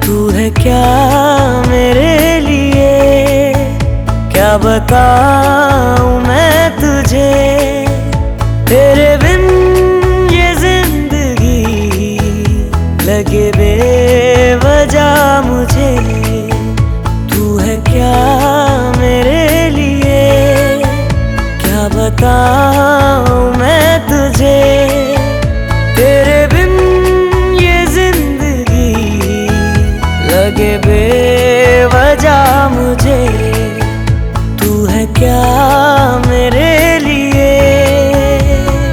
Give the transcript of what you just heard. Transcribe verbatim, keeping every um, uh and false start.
तू है क्या मेरे लिए, क्या बताऊं मैं तुझे। तेरे बिन ये जिंदगी लगे बेवजह मुझे। तू है क्या मेरे लिए, क्या बताऊं मैं तुझे। तेरे बिन ये जिंदगी लगे बे